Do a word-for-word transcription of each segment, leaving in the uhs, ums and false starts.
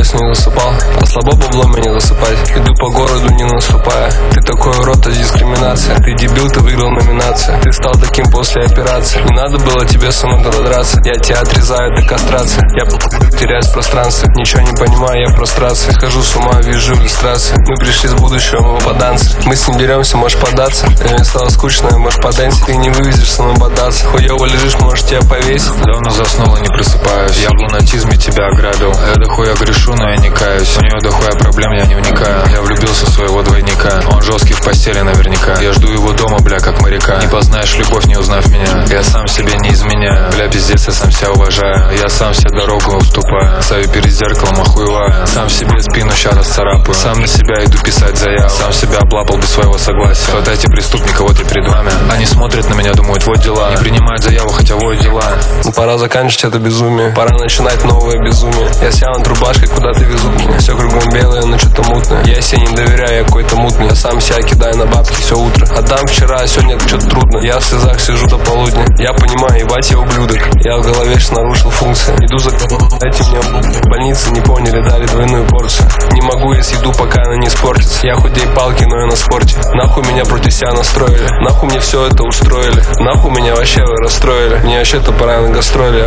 во сне засыпал, а слабо бабло мне засыпать. Иду по городу не наступая. Ты такой урод, это дискриминация. Ты дебил, ты выиграл номинацию. Ты стал таким после операции. Не надо было тебе со мной драться. Я тебя отрезаю до кастрации. Я теряюсь в пространстве. Ничего не понимаю, я в прострации. Схожу с ума, вижу иллюстрации. Мы пришли с будущего, мы попаданцы. Мы с ним деремся, можешь податься. Мне стало скучно, можешь подэнсить. Ты не вывезешь со мной бодаться. Хуёво лежишь, можешь тебя повесить. Давно заснул и не просыпаюсь. Я в лунатизме тебя ограбил. Я дохуя грешу, но я не каюсь. У нее дохуя проблем, я не вникаю. Я влюбился в своего двойника. Он жесткий в постели наверняка. Я жду его дома, бля, как моряка. Не познаешь любовь, не узнав меня. Я сам себе не изменяю. Бля, пиздец, я сам себя уважаю. Я сам себе дорогу уступаю. Стою перед зеркалом, охуеваю. Сам себе спину ща расцарапаю. Сам на себя иду писать заяву. Сам себя облапал без своего согласия. Хватайте преступника, вот я перед вами. Они смотрят на меня, думают, вот дела. Не принимают заяву, хотя вот дела. Ну пора заканчивать это безумие. Пора начинать новое безумие. Я сял над рубашкой, куда ты везут меня. Все кругом белое, но что-то мутное. Я себе не доверяю, я какой-то мутный. Я сам себя кидаю на бабки все утро. Отдам вчера, а сегодня что-то трудно. Я в слезах сижу до полудня. Я понимаю, ебать я ублюдок. Я в голове сейчас нарушил функции. Иду за дайте мне в больнице не поняли, дали двойную порцию. Не могу я съеду, пока она не испортится. Я худей палки, но я на спорте. Нахуй меня против себя настроили. Нахуй мне все это устроили. Нахуй меня вообще вы расстроили. Мне вообще-то пора на гастроли.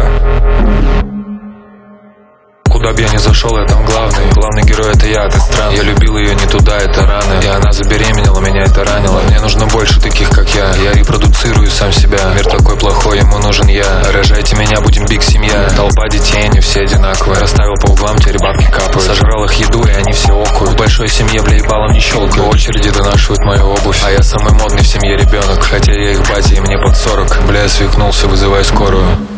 Куда б я ни зашел, я там главный. Главный герой это я, ты странный. Я любил ее не туда, это раны. И она забеременела, меня это ранило. Мне нужно больше таких, как я. Я репродуцирую сам себя. Мир такой плохой, ему нужен я. Рожайте меня, будем биг семья. Толпа детей, они все одинаковые. Расставил по углам, теперь бабки капают. Сожрал их еду, и они все окуют. В большой семье, бля, ебалом не щелкаю. В очереди донашивают мою обувь. А я самый модный в семье ребенок. Хотя я их батя, и мне под сорок. Бля, я свихнулся, вызывай скорую.